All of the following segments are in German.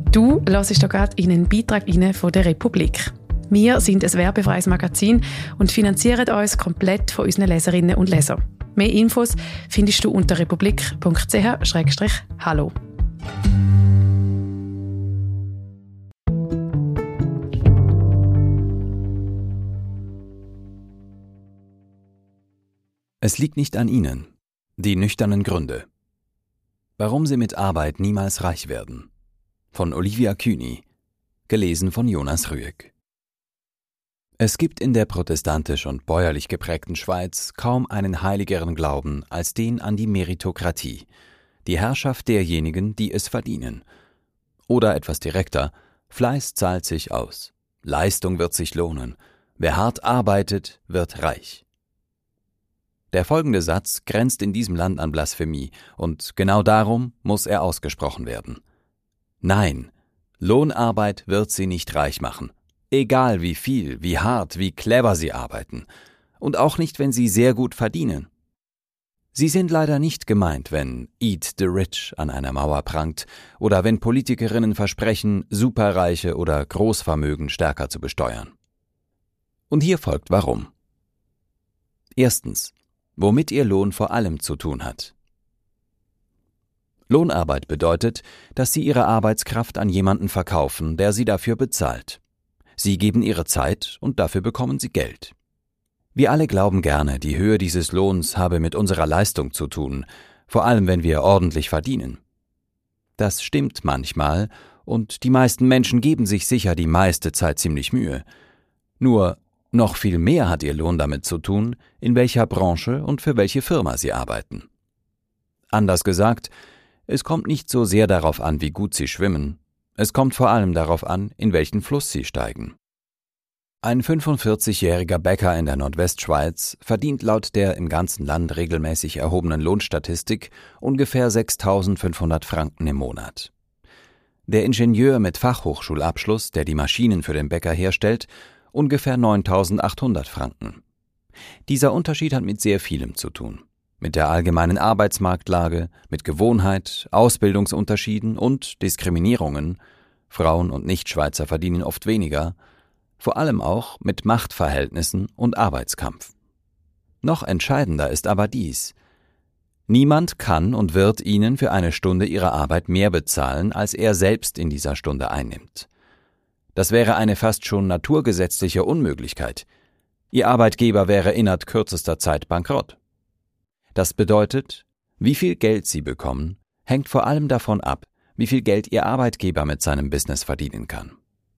Du hörst hier gerade in einen Beitrag von der Republik. Wir sind ein werbefreies Magazin und finanzieren uns komplett von unseren Leserinnen und Lesern. Mehr Infos findest du unter republik.ch/hallo. Es liegt nicht an Ihnen. Die nüchternen Gründe. Warum Sie mit Arbeit niemals reich werden. Von Olivia Kühni. Gelesen von Jonas Rüegg. Es gibt in der protestantisch und bäuerlich geprägten Schweiz kaum einen heiligeren Glauben als den an die Meritokratie, die Herrschaft derjenigen, die es verdienen. Oder etwas direkter: Fleiß zahlt sich aus, Leistung wird sich lohnen, wer hart arbeitet, wird reich. Der folgende Satz grenzt in diesem Land an Blasphemie, und genau darum muss er ausgesprochen werden. Nein, Lohnarbeit wird Sie nicht reich machen, egal wie viel, wie hart, wie clever Sie arbeiten, und auch nicht, wenn Sie sehr gut verdienen. Sie sind leider nicht gemeint, wenn Eat the Rich an einer Mauer prangt oder wenn Politikerinnen versprechen, Superreiche oder Großvermögen stärker zu besteuern. Und hier folgt warum. Erstens, womit Ihr Lohn vor allem zu tun hat. Lohnarbeit bedeutet, dass Sie Ihre Arbeitskraft an jemanden verkaufen, der Sie dafür bezahlt. Sie geben Ihre Zeit und dafür bekommen Sie Geld. Wir alle glauben gerne, die Höhe dieses Lohns habe mit unserer Leistung zu tun, vor allem wenn wir ordentlich verdienen. Das stimmt manchmal, und die meisten Menschen geben sich sicher die meiste Zeit ziemlich Mühe. Nur noch viel mehr hat Ihr Lohn damit zu tun, in welcher Branche und für welche Firma Sie arbeiten. Anders gesagt, es kommt nicht so sehr darauf an, wie gut Sie schwimmen, es kommt vor allem darauf an, in welchen Fluss Sie steigen. Ein 45-jähriger Bäcker in der Nordwestschweiz verdient laut der im ganzen Land regelmäßig erhobenen Lohnstatistik ungefähr 6.500 Franken im Monat. Der Ingenieur mit Fachhochschulabschluss, der die Maschinen für den Bäcker herstellt, ungefähr 9.800 Franken. Dieser Unterschied hat mit sehr vielem zu tun. Mit der allgemeinen Arbeitsmarktlage, mit Gewohnheit, Ausbildungsunterschieden und Diskriminierungen. Frauen und Nichtschweizer verdienen oft weniger. Vor allem auch mit Machtverhältnissen und Arbeitskampf. Noch entscheidender ist aber dies: Niemand kann und wird Ihnen für eine Stunde Ihrer Arbeit mehr bezahlen, als er selbst in dieser Stunde einnimmt. Das wäre eine fast schon naturgesetzliche Unmöglichkeit. Ihr Arbeitgeber wäre innerhalb kürzester Zeit bankrott. Das bedeutet, wie viel Geld Sie bekommen, hängt vor allem davon ab, wie viel Geld Ihr Arbeitgeber mit seinem Business verdienen kann.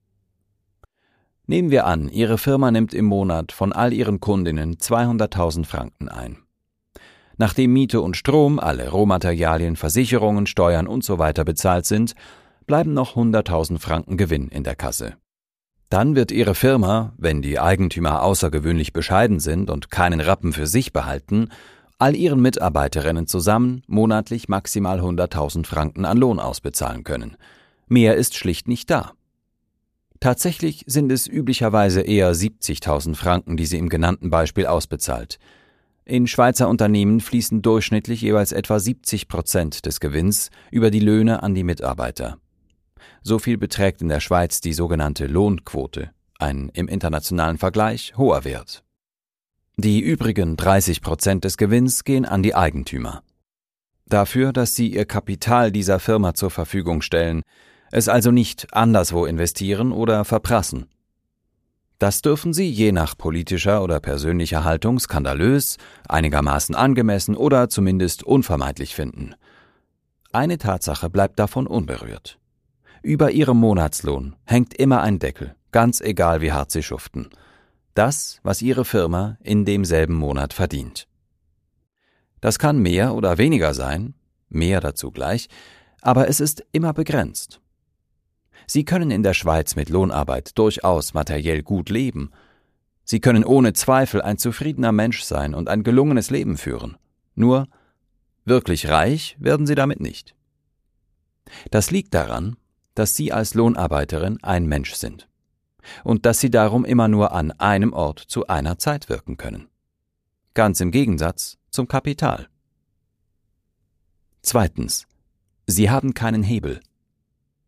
Nehmen wir an, Ihre Firma nimmt im Monat von all Ihren Kundinnen 200.000 Franken ein. Nachdem Miete und Strom, alle Rohmaterialien, Versicherungen, Steuern usw. bezahlt sind, bleiben noch 100.000 Franken Gewinn in der Kasse. Dann wird Ihre Firma, wenn die Eigentümer außergewöhnlich bescheiden sind und keinen Rappen für sich behalten, all ihren Mitarbeiterinnen zusammen monatlich maximal 100.000 Franken an Lohn ausbezahlen können. Mehr ist schlicht nicht da. Tatsächlich sind es üblicherweise eher 70.000 Franken, die sie im genannten Beispiel ausbezahlt. In Schweizer Unternehmen fließen durchschnittlich jeweils etwa 70% des Gewinns über die Löhne an die Mitarbeiter. So viel beträgt in der Schweiz die sogenannte Lohnquote, ein im internationalen Vergleich hoher Wert. Die übrigen 30% des Gewinns gehen an die Eigentümer. Dafür, dass sie ihr Kapital dieser Firma zur Verfügung stellen, es also nicht anderswo investieren oder verprassen. Das dürfen sie je nach politischer oder persönlicher Haltung skandalös, einigermaßen angemessen oder zumindest unvermeidlich finden. Eine Tatsache bleibt davon unberührt: Über ihrem Monatslohn hängt immer ein Deckel, ganz egal wie hart sie schuften. Das, was ihre Firma in demselben Monat verdient. Das kann mehr oder weniger sein, mehr dazu gleich, aber es ist immer begrenzt. Sie können in der Schweiz mit Lohnarbeit durchaus materiell gut leben. Sie können ohne Zweifel ein zufriedener Mensch sein und ein gelungenes Leben führen. Nur, wirklich reich werden Sie damit nicht. Das liegt daran, dass Sie als Lohnarbeiterin ein Mensch sind und dass Sie darum immer nur an einem Ort zu einer Zeit wirken können. Ganz im Gegensatz zum Kapital. Zweitens: Sie haben keinen Hebel.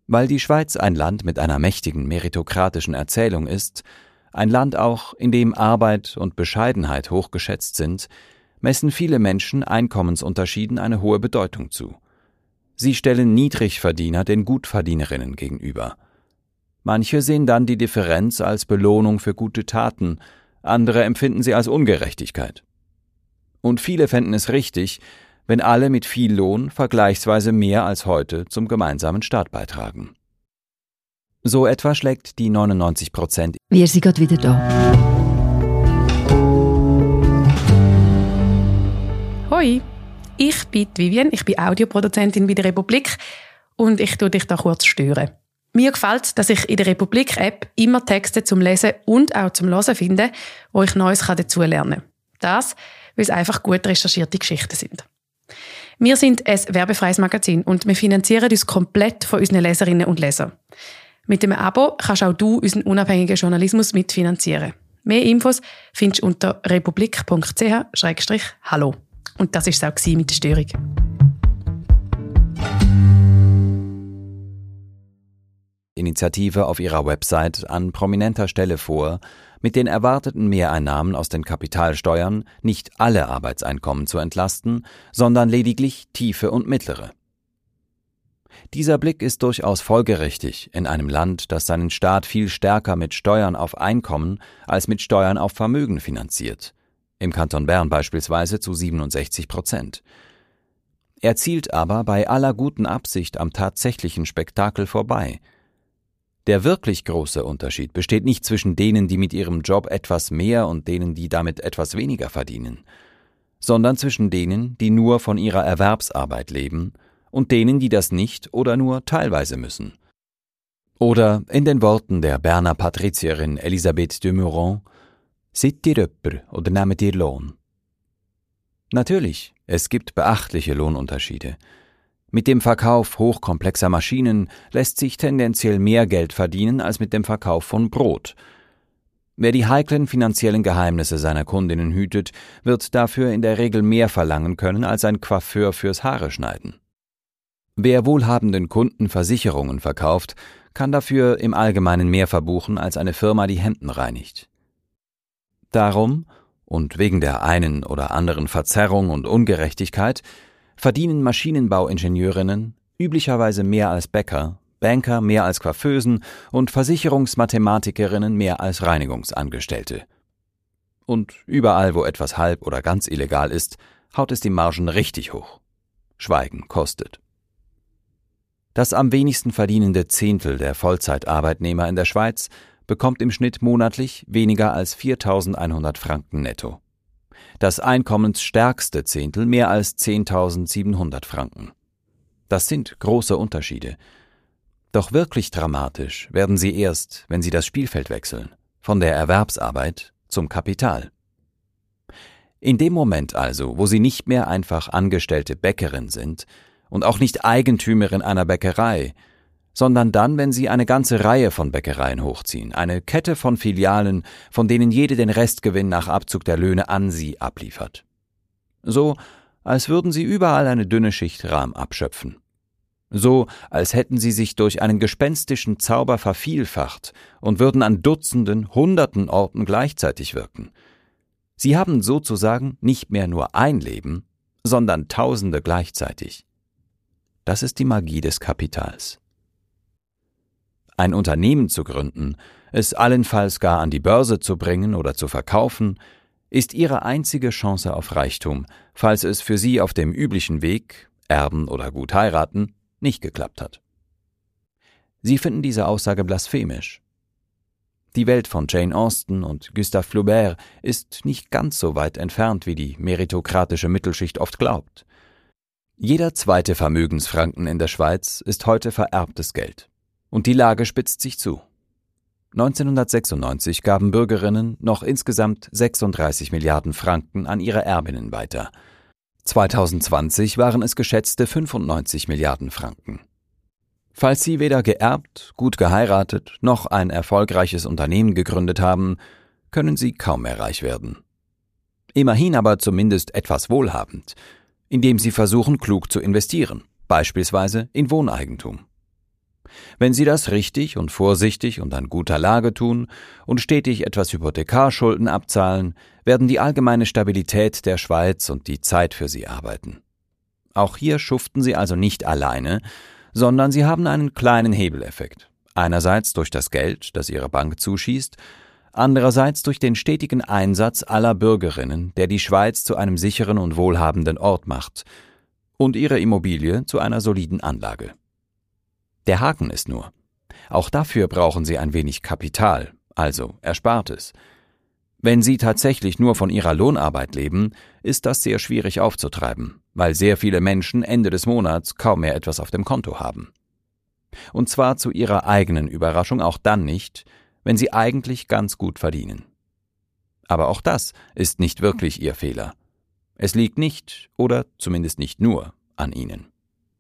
Weil die Schweiz ein Land mit einer mächtigen meritokratischen Erzählung ist, ein Land auch, in dem Arbeit und Bescheidenheit hochgeschätzt sind, messen viele Menschen Einkommensunterschieden eine hohe Bedeutung zu. Sie stellen Niedrigverdiener den Gutverdienerinnen gegenüber. Manche sehen dann die Differenz als Belohnung für gute Taten, andere empfinden sie als Ungerechtigkeit. Und viele fänden es richtig, wenn alle mit viel Lohn vergleichsweise mehr als heute zum gemeinsamen Staat beitragen. So etwa schlägt die 99%. Wir sind gerade wieder da. Hoi, ich bin Vivian, ich bin Audioproduzentin bei der Republik und ich tue dich da kurz stören. Mir gefällt, dass ich in der Republik-App immer Texte zum Lesen und auch zum Hören finde, wo ich Neues dazulernen kann. Das, weil es einfach gut recherchierte Geschichten sind. Wir sind ein werbefreies Magazin und wir finanzieren uns komplett von unseren Leserinnen und Lesern. Mit dem Abo kannst auch du unseren unabhängigen Journalismus mitfinanzieren. Mehr Infos findest du unter republik.ch/hallo. Und das war es auch mit der Störung. Initiative auf ihrer Website an prominenter Stelle vor, mit den erwarteten Mehreinnahmen aus den Kapitalsteuern nicht alle Arbeitseinkommen zu entlasten, sondern lediglich tiefe und mittlere. Dieser Blick ist durchaus folgerichtig in einem Land, das seinen Staat viel stärker mit Steuern auf Einkommen als mit Steuern auf Vermögen finanziert, im Kanton Bern beispielsweise zu 67%. Er zielt aber bei aller guten Absicht am tatsächlichen Spektakel vorbei. Der wirklich große Unterschied besteht nicht zwischen denen, die mit ihrem Job etwas mehr und denen, die damit etwas weniger verdienen, sondern zwischen denen, die nur von ihrer Erwerbsarbeit leben und denen, die das nicht oder nur teilweise müssen. Oder in den Worten der Berner Patrizierin Elisabeth de Meuron: Seid ihr öpper oder nehmt ihr Lohn? Natürlich, es gibt beachtliche Lohnunterschiede. Mit dem Verkauf hochkomplexer Maschinen lässt sich tendenziell mehr Geld verdienen als mit dem Verkauf von Brot. Wer die heiklen finanziellen Geheimnisse seiner Kundinnen hütet, wird dafür in der Regel mehr verlangen können als ein Coiffeur fürs Haareschneiden. Wer wohlhabenden Kunden Versicherungen verkauft, kann dafür im Allgemeinen mehr verbuchen als eine Firma, die Hemden reinigt. Darum, und wegen der einen oder anderen Verzerrung und Ungerechtigkeit, verdienen Maschinenbauingenieurinnen üblicherweise mehr als Bäcker, Banker mehr als Coiffeusen und Versicherungsmathematikerinnen mehr als Reinigungsangestellte. Und überall, wo etwas halb oder ganz illegal ist, haut es die Margen richtig hoch. Schweigen kostet. Das am wenigsten verdienende Zehntel der Vollzeitarbeitnehmer in der Schweiz bekommt im Schnitt monatlich weniger als 4.100 Franken netto. Das einkommensstärkste Zehntel mehr als 10.700 Franken. Das sind große Unterschiede. Doch wirklich dramatisch werden sie erst, wenn sie das Spielfeld wechseln, von der Erwerbsarbeit zum Kapital. In dem Moment also, wo sie nicht mehr einfach angestellte Bäckerin sind und auch nicht Eigentümerin einer Bäckerei, sondern dann, wenn sie eine ganze Reihe von Bäckereien hochziehen, eine Kette von Filialen, von denen jede den Restgewinn nach Abzug der Löhne an sie abliefert. So, als würden sie überall eine dünne Schicht Rahm abschöpfen. So, als hätten sie sich durch einen gespenstischen Zauber vervielfacht und würden an Dutzenden, Hunderten Orten gleichzeitig wirken. Sie haben sozusagen nicht mehr nur ein Leben, sondern Tausende gleichzeitig. Das ist die Magie des Kapitals. Ein Unternehmen zu gründen, es allenfalls gar an die Börse zu bringen oder zu verkaufen, ist ihre einzige Chance auf Reichtum, falls es für sie auf dem üblichen Weg, erben oder gut heiraten, nicht geklappt hat. Sie finden diese Aussage blasphemisch. Die Welt von Jane Austen und Gustave Flaubert ist nicht ganz so weit entfernt, wie die meritokratische Mittelschicht oft glaubt. Jeder zweite Vermögensfranken in der Schweiz ist heute vererbtes Geld. Und die Lage spitzt sich zu. 1996 gaben Bürgerinnen noch insgesamt 36 Milliarden Franken an ihre Erbinnen weiter. 2020 waren es geschätzte 95 Milliarden Franken. Falls Sie weder geerbt, gut geheiratet, noch ein erfolgreiches Unternehmen gegründet haben, können Sie kaum mehr reich werden. Immerhin aber zumindest etwas wohlhabend, indem Sie versuchen, klug zu investieren, beispielsweise in Wohneigentum. Wenn Sie das richtig und vorsichtig und an guter Lage tun und stetig etwas Hypothekarschulden abzahlen, werden die allgemeine Stabilität der Schweiz und die Zeit für Sie arbeiten. Auch hier schuften Sie also nicht alleine, sondern Sie haben einen kleinen Hebeleffekt. Einerseits durch das Geld, das Ihre Bank zuschießt, andererseits durch den stetigen Einsatz aller Bürgerinnen, der die Schweiz zu einem sicheren und wohlhabenden Ort macht und Ihre Immobilie zu einer soliden Anlage. Der Haken ist nur: Auch dafür brauchen Sie ein wenig Kapital, also Erspartes. Wenn Sie tatsächlich nur von Ihrer Lohnarbeit leben, ist das sehr schwierig aufzutreiben, weil sehr viele Menschen Ende des Monats kaum mehr etwas auf dem Konto haben. Und zwar zu Ihrer eigenen Überraschung auch dann nicht, wenn Sie eigentlich ganz gut verdienen. Aber auch das ist nicht wirklich Ihr Fehler. Es liegt nicht, oder zumindest nicht nur, an Ihnen.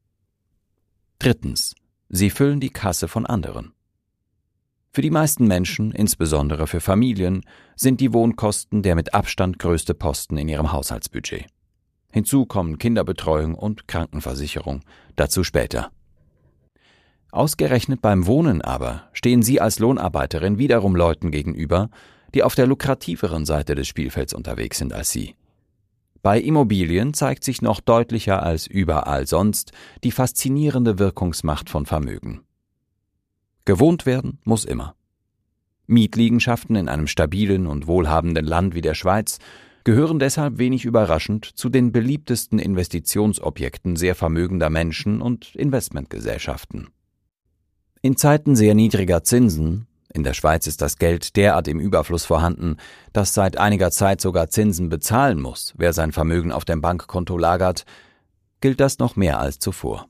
3. Sie füllen die Kasse von anderen. Für die meisten Menschen, insbesondere für Familien, sind die Wohnkosten der mit Abstand größte Posten in ihrem Haushaltsbudget. Hinzu kommen Kinderbetreuung und Krankenversicherung, dazu später. Ausgerechnet beim Wohnen aber stehen Sie als Lohnarbeiterin wiederum Leuten gegenüber, die auf der lukrativeren Seite des Spielfelds unterwegs sind als Sie. Bei Immobilien zeigt sich noch deutlicher als überall sonst die faszinierende Wirkungsmacht von Vermögen. Gewohnt werden muss immer. Mietliegenschaften in einem stabilen und wohlhabenden Land wie der Schweiz gehören deshalb wenig überraschend zu den beliebtesten Investitionsobjekten sehr vermögender Menschen und Investmentgesellschaften. In Zeiten sehr niedriger Zinsen, in der Schweiz ist das Geld derart im Überfluss vorhanden, dass seit einiger Zeit sogar Zinsen bezahlen muss, wer sein Vermögen auf dem Bankkonto lagert, gilt das noch mehr als zuvor.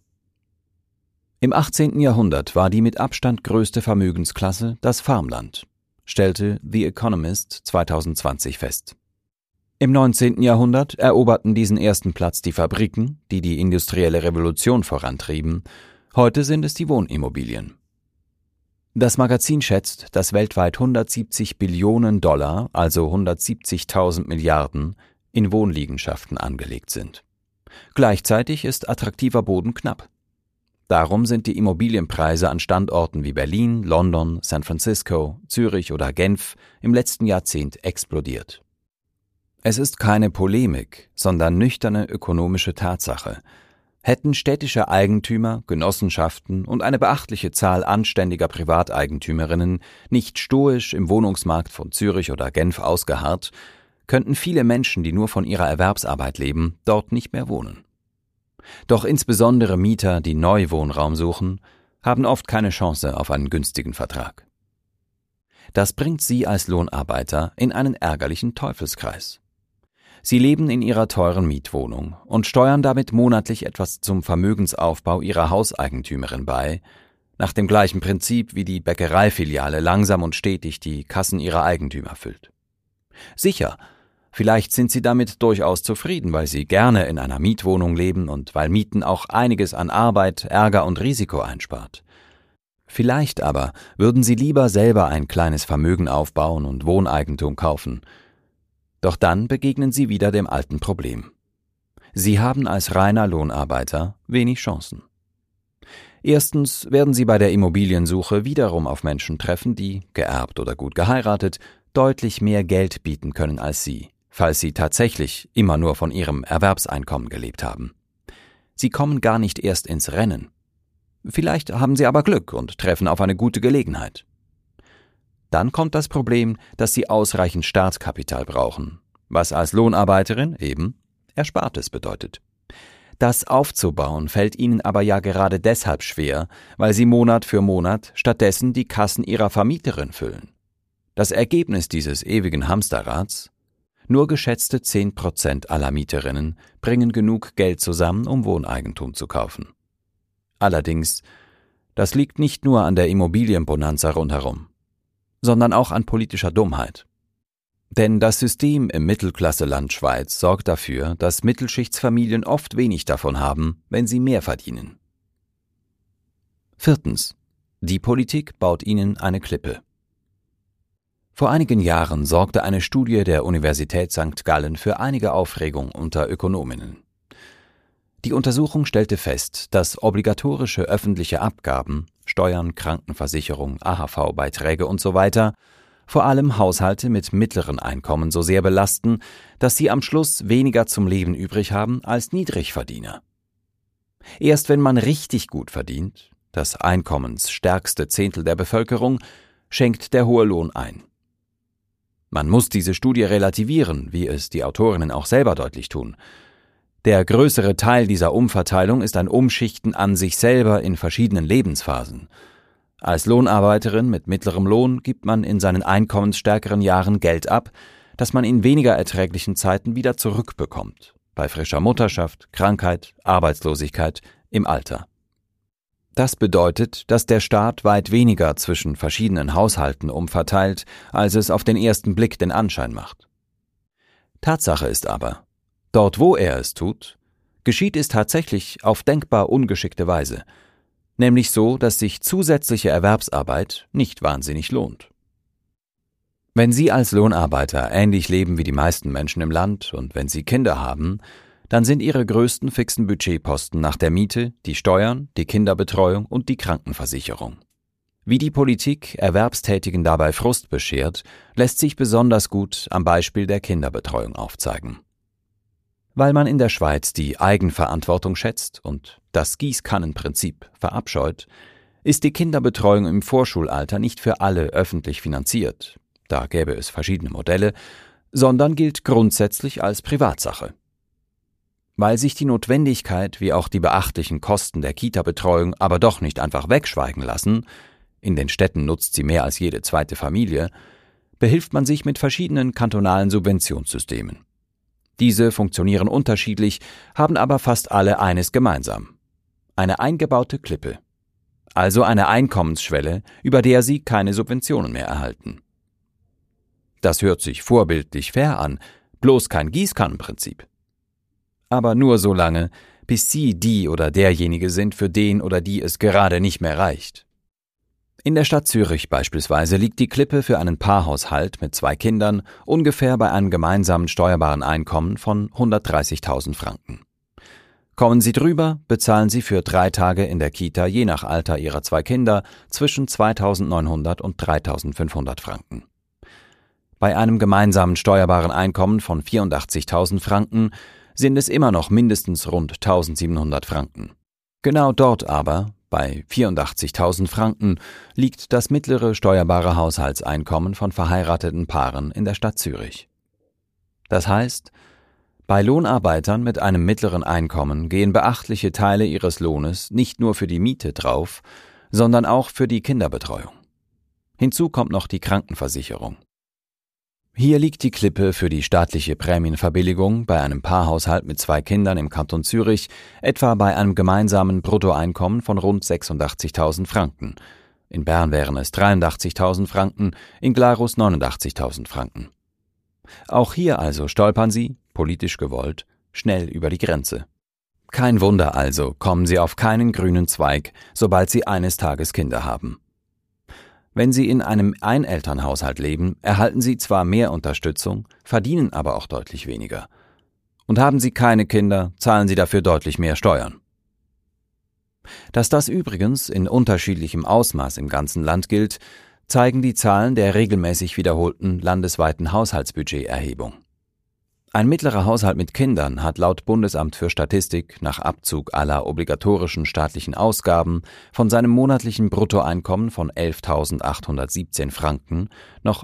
Im 18. Jahrhundert war die mit Abstand größte Vermögensklasse das Farmland, stellte The Economist 2020 fest. Im 19. Jahrhundert eroberten diesen ersten Platz die Fabriken, die die industrielle Revolution vorantrieben. Heute sind es die Wohnimmobilien. Das Magazin schätzt, dass weltweit 170 Billionen $, also 170.000 Milliarden, in Wohnliegenschaften angelegt sind. Gleichzeitig ist attraktiver Boden knapp. Darum sind die Immobilienpreise an Standorten wie Berlin, London, San Francisco, Zürich oder Genf im letzten Jahrzehnt explodiert. Es ist keine Polemik, sondern nüchterne ökonomische Tatsache. Hätten städtische Eigentümer, Genossenschaften und eine beachtliche Zahl anständiger Privateigentümerinnen nicht stoisch im Wohnungsmarkt von Zürich oder Genf ausgeharrt, könnten viele Menschen, die nur von ihrer Erwerbsarbeit leben, dort nicht mehr wohnen. Doch insbesondere Mieter, die neu Wohnraum suchen, haben oft keine Chance auf einen günstigen Vertrag. Das bringt sie als Lohnarbeiter in einen ärgerlichen Teufelskreis. Sie leben in ihrer teuren Mietwohnung und steuern damit monatlich etwas zum Vermögensaufbau ihrer Hauseigentümerin bei, nach dem gleichen Prinzip wie die Bäckereifiliale langsam und stetig die Kassen ihrer Eigentümer füllt. Sicher, vielleicht sind sie damit durchaus zufrieden, weil sie gerne in einer Mietwohnung leben und weil Mieten auch einiges an Arbeit, Ärger und Risiko einspart. Vielleicht aber würden sie lieber selber ein kleines Vermögen aufbauen und Wohneigentum kaufen. Doch dann begegnen sie wieder dem alten Problem. Sie haben als reiner Lohnarbeiter wenig Chancen. Erstens werden sie bei der Immobiliensuche wiederum auf Menschen treffen, die, geerbt oder gut geheiratet, deutlich mehr Geld bieten können als sie, falls sie tatsächlich immer nur von ihrem Erwerbseinkommen gelebt haben. Sie kommen gar nicht erst ins Rennen. Vielleicht haben sie aber Glück und treffen auf eine gute Gelegenheit. Dann kommt das Problem, dass sie ausreichend Startkapital brauchen, was als Lohnarbeiterin eben Erspartes bedeutet. Das aufzubauen fällt ihnen aber ja gerade deshalb schwer, weil sie Monat für Monat stattdessen die Kassen ihrer Vermieterin füllen. Das Ergebnis dieses ewigen Hamsterrads: nur geschätzte 10% aller Mieterinnen bringen genug Geld zusammen, um Wohneigentum zu kaufen. Allerdings, das liegt nicht nur an der Immobilienbonanza rundherum, sondern auch an politischer Dummheit. Denn das System im Mittelklasseland Schweiz sorgt dafür, dass Mittelschichtsfamilien oft wenig davon haben, wenn sie mehr verdienen. 4. Die Politik baut ihnen eine Klippe. Vor einigen Jahren sorgte eine Studie der Universität St. Gallen für einige Aufregung unter Ökonominnen. Die Untersuchung stellte fest, dass obligatorische öffentliche Abgaben, Steuern, Krankenversicherung, AHV-Beiträge usw. vor allem Haushalte mit mittleren Einkommen so sehr belasten, dass sie am Schluss weniger zum Leben übrig haben als Niedrigverdiener. Erst wenn man richtig gut verdient, das einkommensstärkste Zehntel der Bevölkerung, schenkt der hohe Lohn ein. Man muss diese Studie relativieren, wie es die Autorinnen auch selber deutlich tun. Der größere Teil dieser Umverteilung ist ein Umschichten an sich selber in verschiedenen Lebensphasen. Als Lohnarbeiterin mit mittlerem Lohn gibt man in seinen einkommensstärkeren Jahren Geld ab, das man in weniger erträglichen Zeiten wieder zurückbekommt. Bei frischer Mutterschaft, Krankheit, Arbeitslosigkeit, im Alter. Das bedeutet, dass der Staat weit weniger zwischen verschiedenen Haushalten umverteilt, als es auf den ersten Blick den Anschein macht. Tatsache ist aber, dort wo er es tut, geschieht es tatsächlich auf denkbar ungeschickte Weise, nämlich so, dass sich zusätzliche Erwerbsarbeit nicht wahnsinnig lohnt. Wenn Sie als Lohnarbeiter ähnlich leben wie die meisten Menschen im Land und wenn Sie Kinder haben, dann sind Ihre größten fixen Budgetposten nach der Miete die Steuern, die Kinderbetreuung und die Krankenversicherung. Wie die Politik Erwerbstätigen dabei Frust beschert, lässt sich besonders gut am Beispiel der Kinderbetreuung aufzeigen. Weil man in der Schweiz die Eigenverantwortung schätzt und das Gießkannenprinzip verabscheut, ist die Kinderbetreuung im Vorschulalter nicht für alle öffentlich finanziert, da gäbe es verschiedene Modelle, sondern gilt grundsätzlich als Privatsache. Weil sich die Notwendigkeit wie auch die beachtlichen Kosten der Kita-Betreuung aber doch nicht einfach wegschweigen lassen, in den Städten nutzt sie mehr als jede zweite Familie, behilft man sich mit verschiedenen kantonalen Subventionssystemen. Diese funktionieren unterschiedlich, haben aber fast alle eines gemeinsam: eine eingebaute Klippe, also eine Einkommensschwelle, über der sie keine Subventionen mehr erhalten. Das hört sich vorbildlich fair an, bloß kein Gießkannenprinzip. Aber nur so lange, bis Sie die oder derjenige sind, für den oder die es gerade nicht mehr reicht. In der Stadt Zürich beispielsweise liegt die Klippe für einen Paarhaushalt mit 2 Kindern ungefähr bei einem gemeinsamen steuerbaren Einkommen von 130.000 Franken. Kommen Sie drüber, bezahlen Sie für 3 Tage in der Kita je nach Alter Ihrer 2 Kinder zwischen 2.900 und 3.500 Franken. Bei einem gemeinsamen steuerbaren Einkommen von 84.000 Franken sind es immer noch mindestens rund 1.700 Franken. Genau dort aber, bei 84.000 Franken, liegt das mittlere steuerbare Haushaltseinkommen von verheirateten Paaren in der Stadt Zürich. Das heißt, bei Lohnarbeitern mit einem mittleren Einkommen gehen beachtliche Teile ihres Lohnes nicht nur für die Miete drauf, sondern auch für die Kinderbetreuung. Hinzu kommt noch die Krankenversicherung. Hier liegt die Klippe für die staatliche Prämienverbilligung bei einem Paarhaushalt mit 2 Kindern im Kanton Zürich etwa bei einem gemeinsamen Bruttoeinkommen von rund 86.000 Franken. In Bern wären es 83.000 Franken, in Glarus 89.000 Franken. Auch hier also stolpern Sie, politisch gewollt, schnell über die Grenze. Kein Wunder also, kommen Sie auf keinen grünen Zweig, sobald Sie eines Tages Kinder haben. Wenn Sie in einem Einelternhaushalt leben, erhalten Sie zwar mehr Unterstützung, verdienen aber auch deutlich weniger. Und haben Sie keine Kinder, zahlen Sie dafür deutlich mehr Steuern. Dass das übrigens in unterschiedlichem Ausmaß im ganzen Land gilt, zeigen die Zahlen der regelmäßig wiederholten landesweiten Haushaltsbudgeterhebung. Ein mittlerer Haushalt mit Kindern hat laut Bundesamt für Statistik nach Abzug aller obligatorischen staatlichen Ausgaben von seinem monatlichen Bruttoeinkommen von 11.817 Franken noch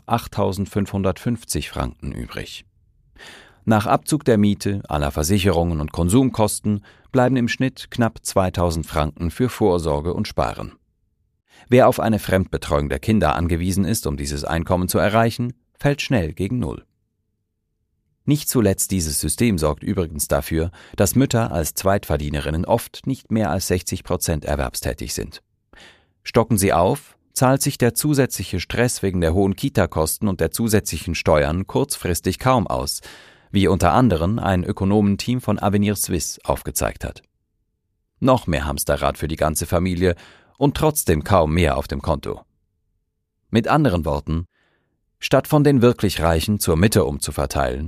8.550 Franken übrig. Nach Abzug der Miete, aller Versicherungen und Konsumkosten bleiben im Schnitt knapp 2.000 Franken für Vorsorge und Sparen. Wer auf eine Fremdbetreuung der Kinder angewiesen ist, um dieses Einkommen zu erreichen, fällt schnell gegen Null. Nicht zuletzt dieses System sorgt übrigens dafür, dass Mütter als Zweitverdienerinnen oft nicht mehr als 60% erwerbstätig sind. Stocken sie auf, zahlt sich der zusätzliche Stress wegen der hohen Kita-Kosten und der zusätzlichen Steuern kurzfristig kaum aus, wie unter anderem ein Ökonomenteam von Avenir Suisse aufgezeigt hat. Noch mehr Hamsterrad für die ganze Familie und trotzdem kaum mehr auf dem Konto. Mit anderen Worten, statt von den wirklich Reichen zur Mitte umzuverteilen,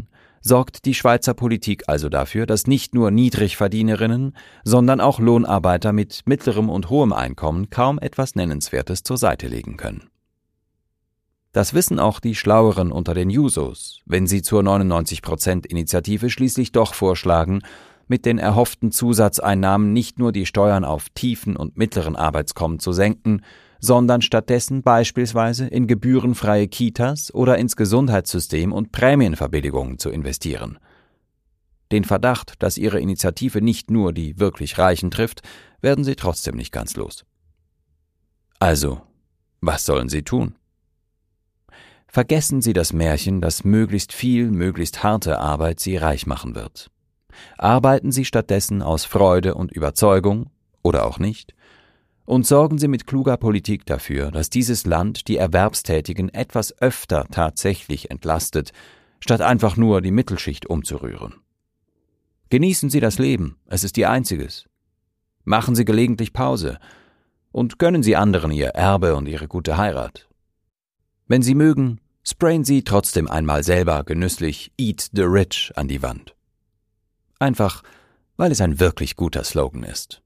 sorgt die Schweizer Politik also dafür, dass nicht nur Niedrigverdienerinnen, sondern auch Lohnarbeiter mit mittlerem und hohem Einkommen kaum etwas Nennenswertes zur Seite legen können. Das wissen auch die Schlaueren unter den Jusos, wenn sie zur 99%-Initiative schließlich doch vorschlagen, mit den erhofften Zusatzeinnahmen nicht nur die Steuern auf tiefen und mittleren Arbeitskommen zu senken, sondern stattdessen beispielsweise in gebührenfreie Kitas oder ins Gesundheitssystem und Prämienverbilligungen zu investieren. Den Verdacht, dass ihre Initiative nicht nur die wirklich Reichen trifft, werden sie trotzdem nicht ganz los. Also, was sollen sie tun? Vergessen Sie das Märchen, dass möglichst viel, möglichst harte Arbeit Sie reich machen wird. Arbeiten Sie stattdessen aus Freude und Überzeugung, oder auch nicht, und sorgen Sie mit kluger Politik dafür, dass dieses Land die Erwerbstätigen etwas öfter tatsächlich entlastet, statt einfach nur die Mittelschicht umzurühren. Genießen Sie das Leben, es ist Ihr einziges. Machen Sie gelegentlich Pause und gönnen Sie anderen ihr Erbe und ihre gute Heirat. Wenn Sie mögen, sprayen Sie trotzdem einmal selber genüsslich Eat the Rich an die Wand. Einfach, weil es ein wirklich guter Slogan ist.